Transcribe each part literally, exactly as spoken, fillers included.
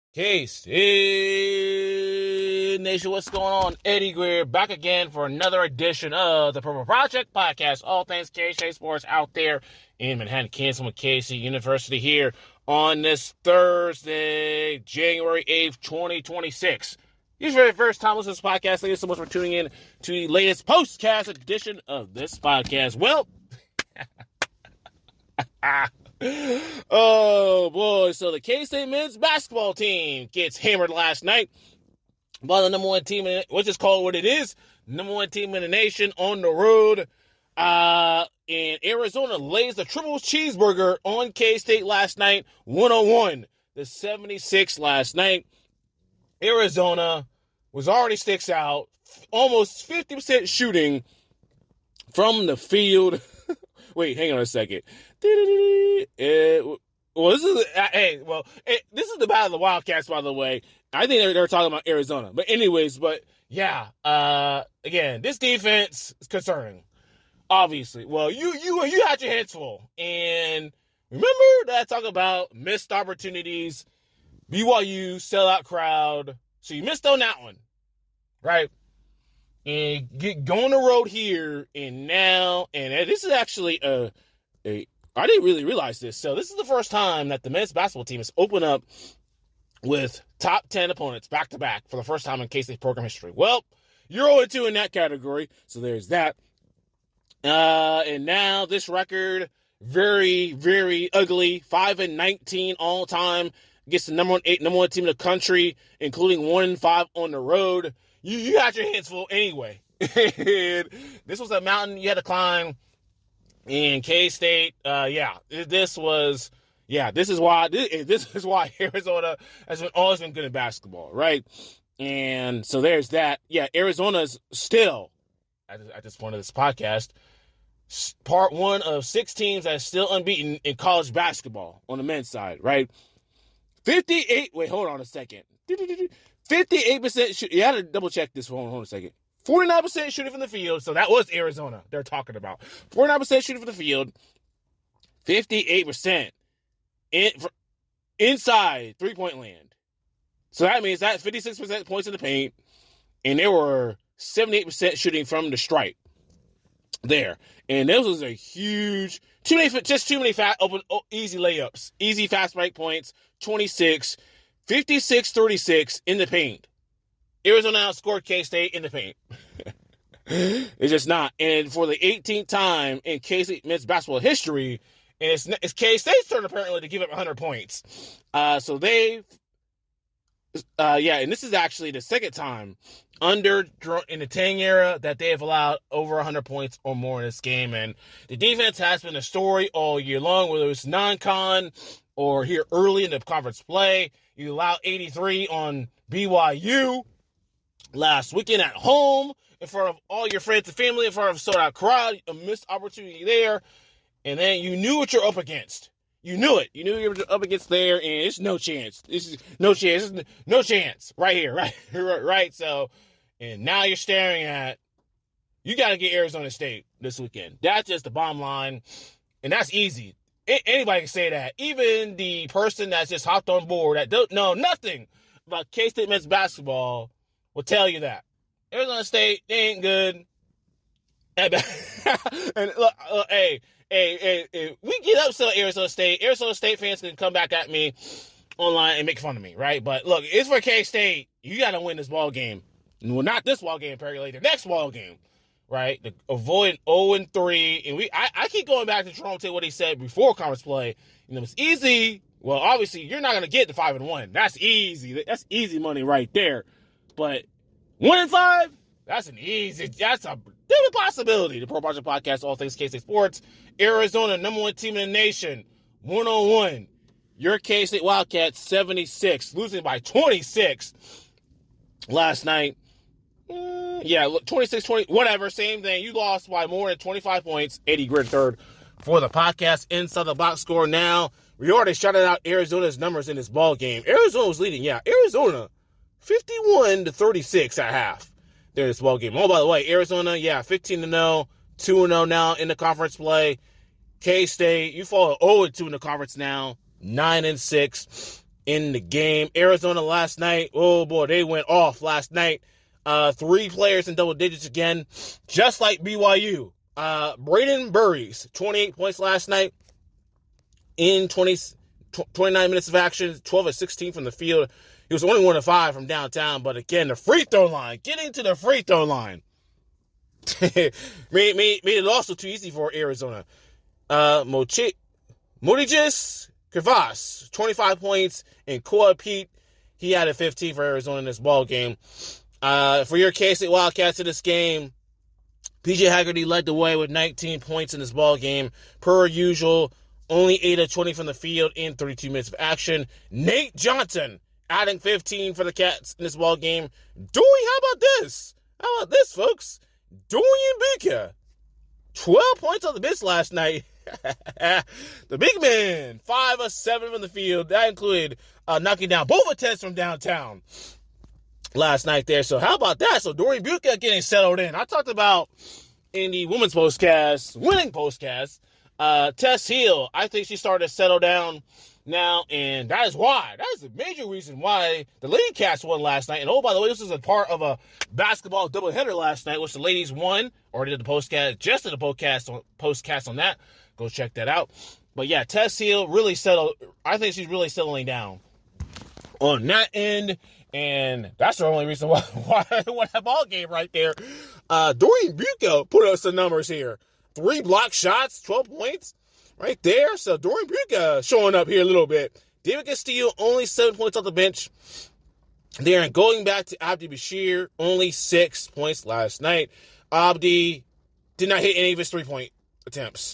K-State Nation, what's going on? Eddie Greer back again for another edition of the Purple Project Podcast. All things K-State sports out there in Manhattan, Kansas, with K C University here on this Thursday, January eighth, twenty twenty-six. If you're the first time listening to this podcast, thank you so much for tuning in to the latest postcast edition of this podcast. Well, oh boy, so the K-State men's basketball team gets hammered last night by the number one team, in, we'll just call it what it is, number one team in the nation on the road. Uh, and Arizona lays the triple cheeseburger on K-State last night, one oh one to seventy-six last night. Arizona was already sticks out, almost fifty percent shooting from the field. Wait, hang on a second. Uh, well, this is uh, hey, well, it, this is the battle of the Wildcats, by the way. I think they're, they're talking about Arizona, but anyways, but yeah, uh, again, this defense is concerning. Obviously, well, you you you had your hands full, and remember that I talk about missed opportunities, B Y U sellout crowd. So you missed on that one, right? And get go on the road here, and now, and this is actually a, a, I didn't really realize this. So this is the first time that the men's basketball team has opened up with top ten opponents back to back for the first time in K-State program history. Well, you're oh and two in that category, so there's that. Uh, and now this record, very, very ugly, five and nineteen all time. Gets the number one eight, number one team in the country, including one and five on the road. You you got your hands full anyway. This was a mountain you had to climb in K-State. Uh, yeah, this was yeah. This is why this, this is why Arizona has been always been good in basketball, right? And so there's that. Yeah, Arizona's still. I just, I just wanted this podcast. Part one of six teams that is still unbeaten in college basketball on the men's side, right? fifty-eight, wait, hold on a second. fifty-eight percent shoot. You had to double check this. Hold on, hold on a second. forty-nine percent shooting from the field. So that was Arizona they're talking about. forty-nine percent shooting from the field. fifty-eight percent in, for, inside three-point land. So that means that fifty-six percent points in the paint. And there were seventy-eight percent shooting from the stripe there. And this was a huge, too many, just too many fast, open, oh, easy layups, easy fast break points, twenty-six, fifty-six thirty-six in the paint. Arizona outscored K-State in the paint. It's just not. And for the eighteenth time in K-State men's basketball history, and it's, it's K-State's turn apparently to give up one hundred points. Uh, so they, uh, yeah, and this is actually the second time under in the Tang era that they have allowed over one hundred points or more in this game. And the defense has been a story all year long, whether it's non-con or here early in the conference play. You allowed eighty-three on B Y U last weekend at home in front of all your friends and family, in front of a sold-out crowd. A missed opportunity there. And then you knew what you're up against. You knew it. You knew you were up against there, and it's no chance. This is no chance. This is no chance right here, right, right. So, and now you're staring at. You got to get Arizona State this weekend. That's just the bottom line, and that's easy. A- anybody can say that. Even the person that's just hopped on board that don't know nothing about K-State men's basketball will tell you that Arizona State, they ain't good. And look, uh, hey. Hey, hey, hey, we get upset at Arizona State. Arizona State fans can come back at me online and make fun of me, right? But look, it's for K-State. You got to win this ball game. Well, not this ball game, apparently. The next ball game, right? To avoid oh and three. And we, I, I keep going back to Jerome to what he said before conference play. You know, it's easy. Well, obviously, you're not going to get the five and one. That's easy. That's easy money right there. But one and five, that's an easy. That's a different possibility. The Pro Project Podcast, all things K-State sports. Arizona, number one team in the nation, one oh one. Your K-State Wildcats, seventy-six, losing by twenty-six last night. Uh, yeah, twenty-six twenty, whatever, same thing. You lost by more than twenty-five points. Eddie Greer third for the podcast. Inside the box score now. We already shouted out Arizona's numbers in this ball game. Arizona was leading. Yeah, Arizona, fifty-one to thirty-six at half. There this ball game. Oh, by the way, Arizona, yeah, fifteen to oh, two and oh now in the conference play. K-State, you fall oh and two in the conference now, nine and six. in the game. Arizona last night, oh boy, they went off last night. Uh, three players in double digits again, just like B Y U. Uh, Braden Burries, twenty-eight points last night in twenty, twenty-nine minutes of action, twelve of sixteen from the field. He was only one of five from downtown, but again, the free throw line, getting to the free throw line, made, made, made it also too easy for Arizona. Uh, Mochi, Modijis Kavas, twenty-five points, and Koa Pete, he added fifteen for Arizona in this ball game. Uh, for your K-State Wildcats in this game, P J Haggerty led the way with nineteen points in this ball game. Per usual, only eight of twenty from the field in thirty-two minutes of action. Nate Johnson adding fifteen for the Cats in this ball game. Dorian, how about this? How about this, folks? Dorian Baker, twelve points on the bench last night. The big man, five of seven from the field. That included uh, knocking down both attempts from downtown last night there. So how about that? So Dorian Buka getting settled in. I talked about in the women's postcast, winning postcast, uh, Tess Hill. I think she started to settle down now, and that is why. That is the major reason why the Lady Cats won last night. And oh, by the way, this was a part of a basketball doubleheader last night, which the ladies won. Already did the postcast, just did the postcast on, postcast on that. Go check that out. But yeah, Tess Hill really settled. I think she's really settling down on that end. And that's the only reason why, why I won that ball game right there. Uh, Dorian Buka put up some numbers here. Three block shots, twelve points right there. So Dorian Buka showing up here a little bit. David Castillo, only seven points off the bench there. And going back to Abdi Bashir, only six points last night. Abdi did not hit any of his three-point attempts.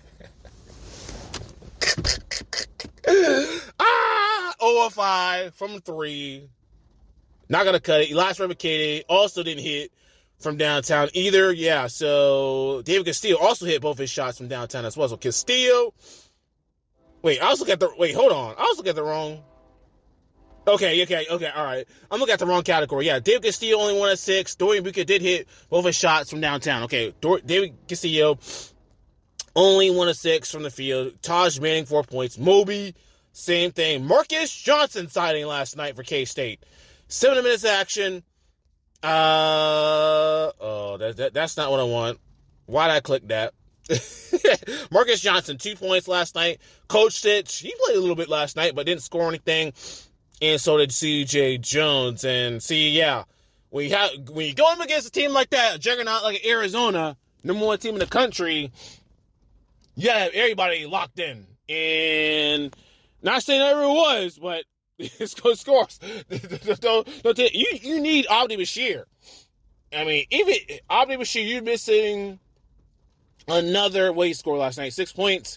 ah, zero of five from three. Not going to cut it. Elias Revocated also didn't hit from downtown either. Yeah, so David Castillo also hit both his shots from downtown as well. So Castillo. Wait, I was looking at the. Wait, hold on. I was looking at the wrong. Okay, okay, okay, all right. I'm looking at the wrong category. Yeah, David Castillo only one of six. Dorian Buka did hit both his shots from downtown. Okay, Dor- David Castillo only one of six from the field. Taj Manning, four points. Moby, same thing. Marcus Johnson sighting last night for K-State. Seven minutes of action. Uh, oh, that, that, that's not what I want. Why'd I click that? Marcus Johnson, two points last night. Coach Stitch, he played a little bit last night, but didn't score anything. And so did C J Jones. And see, yeah, when you, have, when you go up against a team like that, a juggernaut like Arizona, number one team in the country, you gotta have everybody locked in. And not saying everyone was, but it's good scores. don't, don't take, you, you need Abdi Bashir. I mean, even Abdi Bashir, you're missing another, what he scored last night, six points.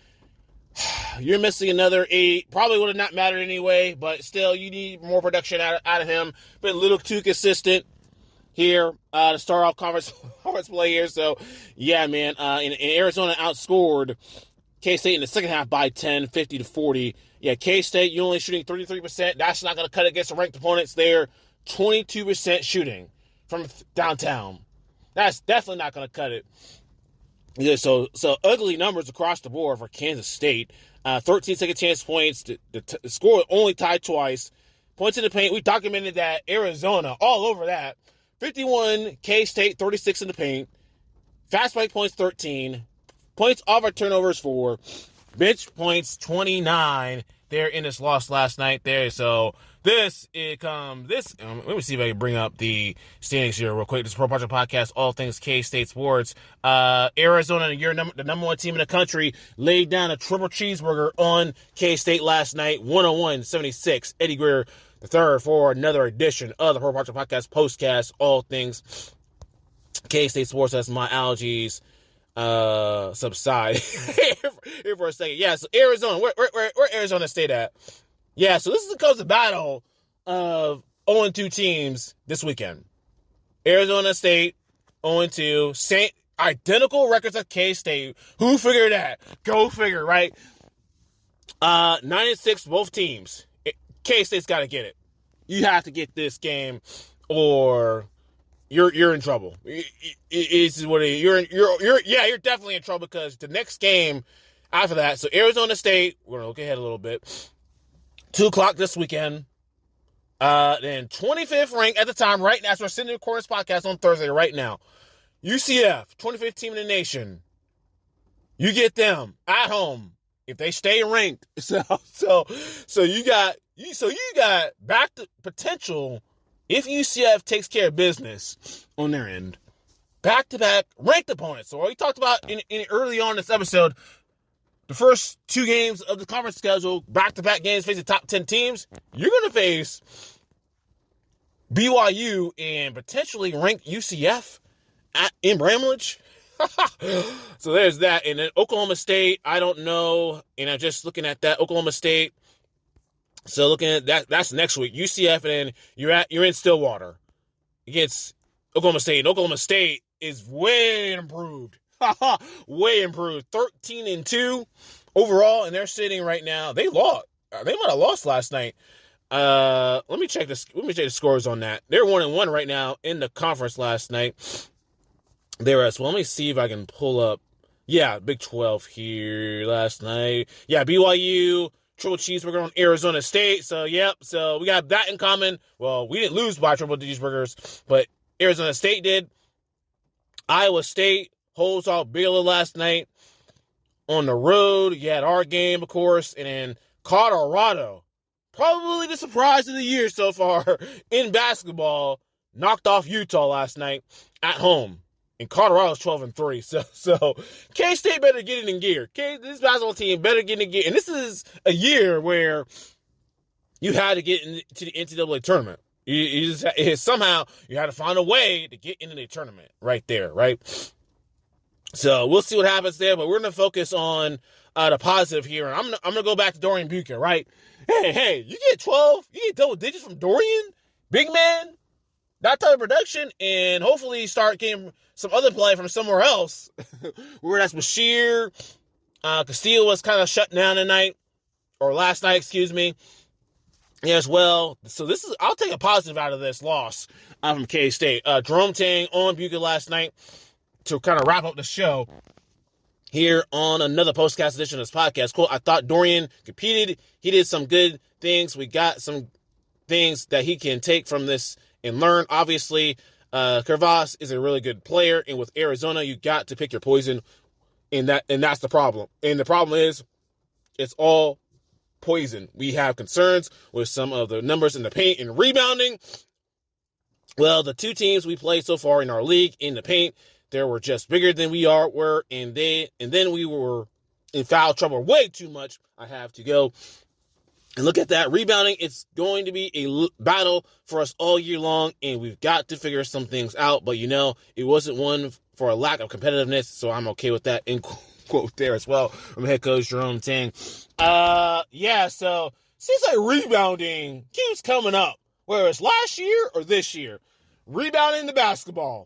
You're missing another eight. Probably would have not mattered anyway, but still, you need more production out of, out of him. Been a little too consistent here uh, to start off conference, conference play here. So, yeah, man. Uh, and, and Arizona outscored K-State in the second half by ten, fifty to forty. Yeah, K-State, you're only shooting thirty-three percent. That's not going to cut against the ranked opponents there. twenty-two percent shooting from downtown. That's definitely not going to cut it. Yeah, so so ugly numbers across the board for Kansas State. Uh, thirteen second chance points. The, the, t- the score only tied twice. Points in the paint. We documented that. Arizona, all over that. fifty-one, K-State, thirty-six in the paint. Fast break points, thirteen. Points off our turnovers, four. Bench points, twenty-nine. There in this loss last night there. So this, it comes, this, um, let me see if I can bring up the standings here real quick. This is Pro Project Podcast, all things K-State sports. Uh, Arizona, you're number, the number one team in the country, laid down a triple cheeseburger on K-State last night, one oh one seventy-six. Eddie Greer the third for another edition of the Pro Project Podcast postcast, all things K-State sports. That's my allergies uh subside here for a second. Yeah, so Arizona, where where where, where Arizona State at? Yeah, so this is the the battle of oh and two teams this weekend. Arizona State oh and two, Saint identical records of K-State. Who figured that? Go figure, right? Uh nine and six both teams. K-State's got to get it. You have to get this game, or You're you're in trouble. It, it, it's what it is. You're you're you're yeah. You're definitely in trouble because the next game after that. So Arizona State. We're gonna look ahead a little bit. two o'clock this weekend. Uh, then twenty-fifth ranked at the time, right now, as we're sitting in the Chorus podcast on Thursday right now. U C F, twenty-fifth team in the nation. You get them at home if they stay ranked. So, so, so you got you. So you got back to potential if U C F takes care of business on their end. Back to back ranked opponents. So we talked about in, in early on in this episode. The first two games of the conference schedule, back-to-back games facing top ten teams, you're going to face B Y U and potentially ranked U C F at, in Bramlage. So there's that. And then Oklahoma State, I don't know. And I'm just looking at that. Oklahoma State. So looking at that, that's next week. U C F, and then you're at you're in Stillwater against Oklahoma State. And Oklahoma State is way improved. Way improved. thirteen and two overall, and they're sitting right now. They lost. They might have lost last night. Uh, let me check this. Let me check the scores on that. They're one and one right now in the conference last night. They were. So let me see if I can pull up. Yeah, Big twelve here last night. Yeah, B Y U triple cheeseburger on Arizona State. So yep. So we got that in common. Well, we didn't lose by triple cheeseburgers, but Arizona State did. Iowa State holds off Baylor last night on the road. You had our game, of course, and then Colorado, probably the surprise of the year so far in basketball, knocked off Utah last night at home. And Colorado's twelve and three. So, so K-State better get it in gear. K, this basketball team better get in gear. And this is a year where you had to get into the N C double A tournament. You, you just it, somehow you had to find a way to get into the tournament right there, right? So we'll see what happens there, but we're going to focus on uh, the positive here. And I'm gonna, I'm going to go back to Dorian Bucher, right? Hey, hey, you get twelve, you get double digits from Dorian, big man, that type of production, and hopefully start getting some other play from somewhere else. Where that's Bashir. Uh, Castillo was kind of shut down tonight, or last night, excuse me. Yeah, as well. So this is, I'll take a positive out of this loss uh, from K-State. Uh, Jerome Tang on Bucher last night to kind of wrap up the show here on another postcast edition of this podcast. Cool. I thought Dorian competed. He did some good things. We got some things that he can take from this and learn. Obviously, uh, Kervas is a really good player, and with Arizona, you got to pick your poison, and that and that's the problem. And the problem is, it's all poison. We have concerns with some of the numbers in the paint and rebounding. Well, the two teams we played so far in our league in the paint, they were just bigger than we are were, and they and then we were in foul trouble way too much. I have to go and look at that rebounding. It's going to be a l- battle for us all year long, and we've got to figure some things out. But you know, it wasn't one for a lack of competitiveness, so I'm okay with that. In quote there as well from head coach Jerome Tang. Uh, yeah. So seems like rebounding keeps coming up, whether it's last year or this year. Rebounding the basketball.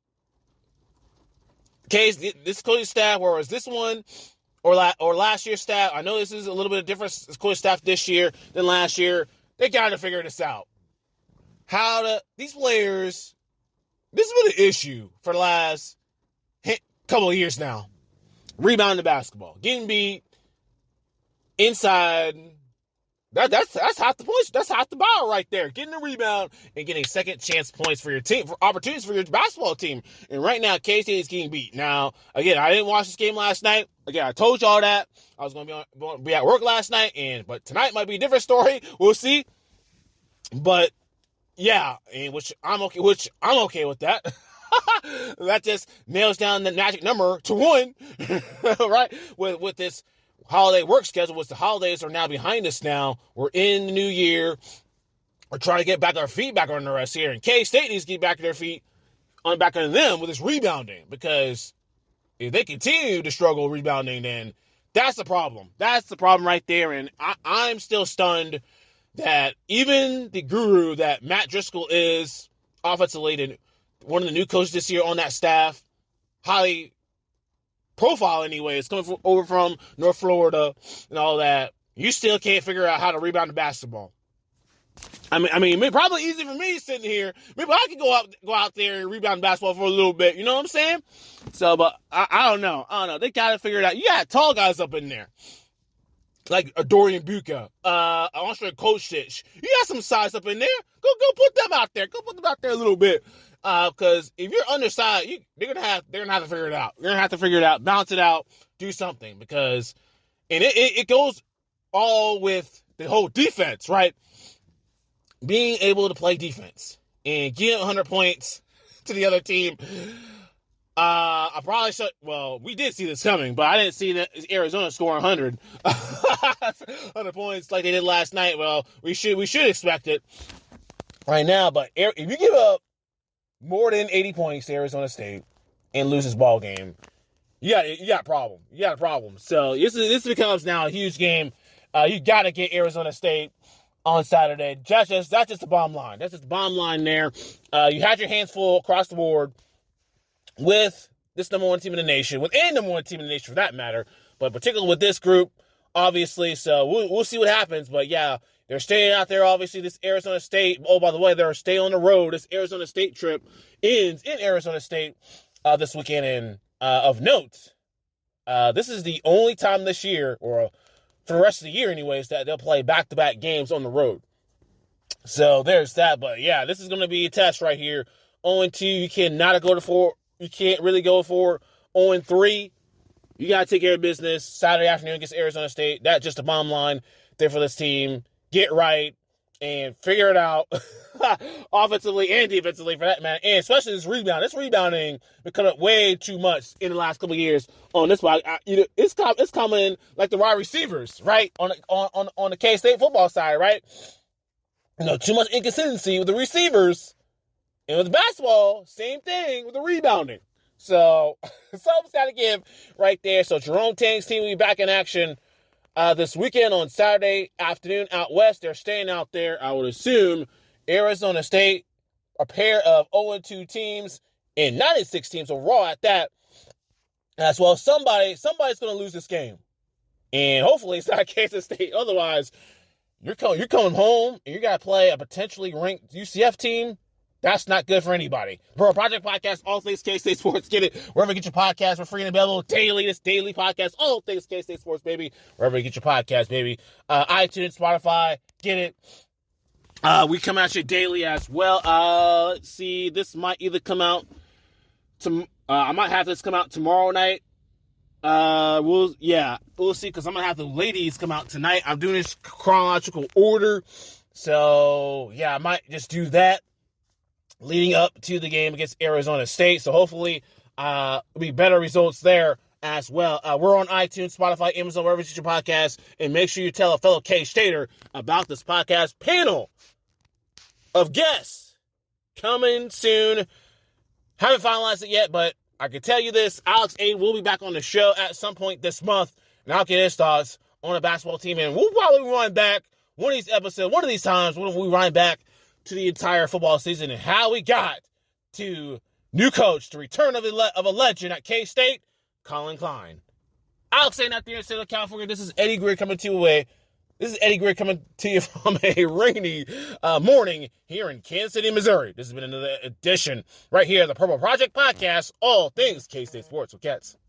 Case this coaching staff, whereas this one or la- or last year's staff, I know this is a little bit of different coaching staff this year than last year. They got to figure this out. How to these players? This has been an issue for the last hit, couple of years now. Rebounding the basketball, getting beat inside. That, that's that's half the points. That's half the battle right there. Getting the rebound and getting second chance points for your team, for opportunities for your basketball team. And right now, K-State is getting beat. Now, again, I didn't watch this game last night. Again, I told y'all that I was going to be on, be at work last night, and but tonight might be a different story. We'll see. But yeah, and which I'm okay. Which I'm okay with that. That just nails down the magic number to one, right? With with this holiday work schedule, which the holidays are now behind us now. We're in the new year. We're trying to get back our feet back on the rest here. And K-State needs to get back to their feet on back on them with this rebounding. Because if they continue to struggle rebounding, then that's the problem. That's the problem right there. And I, I'm still stunned that even the guru that Matt Driscoll is offensively, and one of the new coaches this year on that staff, highly profile anyway, is coming from, over from North Florida and all that. You still can't figure out how to rebound the basketball. I mean, I mean, it's probably easy for me sitting here. Maybe I could go out, go out there and rebound basketball for a little bit. You know what I'm saying? So, but I, I don't know. I don't know. They got to figure it out. You got tall guys up in there. like a Dorian Buka, uh, Andre Kocic. You got some size up in there. Go, go put them out there. Go put them out there a little bit. Uh, because if you're undersized, you, they're gonna have, they're gonna have to figure it out. You're gonna have to figure it out, bounce it out, do something. Because, and it, it, it goes all with the whole defense, right? Being able to play defense and give one hundred points to the other team. Uh, I probably should, well, we did see this coming, but I didn't see that Arizona score one hundred, one hundred points like they did last night. Well, we should, we should expect it right now, but if you give up more than eighty points to Arizona State and lose this ball game, you got, you got a problem. You got a problem. So this is, this becomes now a huge game. Uh, you got to get Arizona State on Saturday. That's just, that's just the bottom line. That's just the bottom line there. Uh, you had your hands full across the board with this number one team in the nation, with any number one team in the nation for that matter, but particularly with this group, obviously. So we'll, we'll see what happens. But yeah, they're staying out there. Obviously, this Arizona State. Oh, by the way, they're staying on the road. This Arizona State trip ends in Arizona State uh, this weekend. And uh, of note, uh, this is the only time this year, or for the rest of the year, anyways, that they'll play back-to-back games on the road. So there's that. But yeah, this is going to be a test right here. oh and two, you cannot go to four. You can't really go for oh and three. You got to take care of business Saturday afternoon against Arizona State. That's just the bottom line there for this team. Get right and figure it out offensively and defensively for that matter. And especially this rebound. This rebounding become up way too much in the last couple of years on this one. You know, it's com- it's coming like the wide receivers, right? On the, on on on the K-State football side, right? You know, too much inconsistency with the receivers. And with basketball, same thing with the rebounding. So, something's got to give right there. So, Jerome Tang's team will be back in action uh, this weekend on Saturday afternoon out west. They're staying out there, I would assume. Arizona State, a pair of oh and two teams and nine and six teams overall at that. As well, somebody, somebody's going to lose this game. And hopefully it's not Kansas State. Otherwise, you're, co- you're coming home and you got to play a potentially ranked U C F team. That's not good for anybody. Pro Project Podcast, all things K-State Sports. Get it wherever you get your podcast. We're free and available daily. This daily podcast, all things K-State Sports, baby. Wherever you get your podcast, baby. Uh, iTunes, Spotify, get it. Uh, we come at you daily as well. Uh, let's see. This might either come out. To, uh, I might have this come out tomorrow night. Uh, we'll yeah, we'll see because I'm gonna have the ladies come out tonight. I'm doing this chronological order, so yeah, I might just do that leading up to the game against Arizona State. So hopefully, uh, will be better results there as well. Uh, we're on iTunes, Spotify, Amazon, wherever you get your podcast. And make sure you tell a fellow K-Stater about this podcast panel of guests coming soon. Haven't finalized it yet, but I can tell you this. Alex Aid will be back on the show at some point this month. And I'll get his thoughts on the basketball team. And we'll probably run back one of these episodes, one of these times, when we run back to the entire football season and how we got to new coach, the return of a, le- of a legend at K-State, Colin Klein. Alex Aid out there in Southern California. This is Eddie Greer coming to you away. This is Eddie Greer coming to you from a rainy uh, morning here in Kansas City, Missouri. This has been another edition right here of the Purple Project Podcast, all things K-State Sports. So, Cats.